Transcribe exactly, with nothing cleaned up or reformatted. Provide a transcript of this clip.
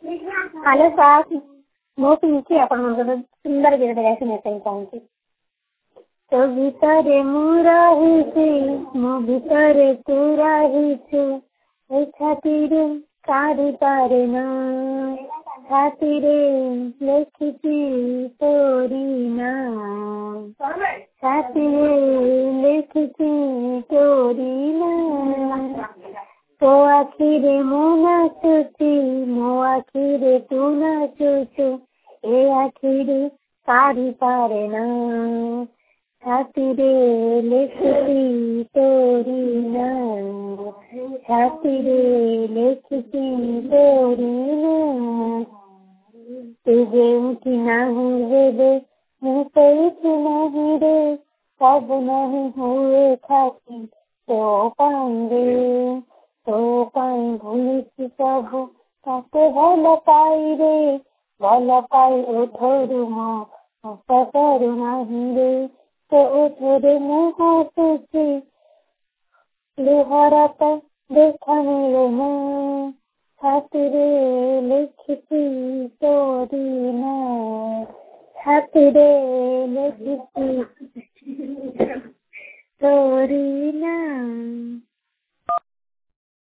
Hello साहब, बहुत नीचे अपन सुंदर गिरते ऐसे नहीं चाहूँगी। तो भीतरे मुरा हिचे मो भीतरे तुरा हिचे ए खातिरे काढ़ी पारे ना खातिरे लेखिची तोरी ना खातिरे लेखिची तोरी ना तो आखिरे मो नाचुची मो आखिरे तू नाचुचु ए आखिरे काढ़ी पारे ना खातिरे लेखिची तोरी ना खातिरे लेखिची तोरी ना तुझे उठी नहीं रे दे मैं पैसे नहीं रे सब नहीं हुए खाती तो पाएंगे तो पाई भूल की सब काटे भल पाई रे भल पाई उठोरु मो पकड़ू नहीं रे तो उठोरे मुँह सूची लोहरत देखा मिले ना खातिरे लिखती तोरी ना खातिरे लिखती तोरी ना।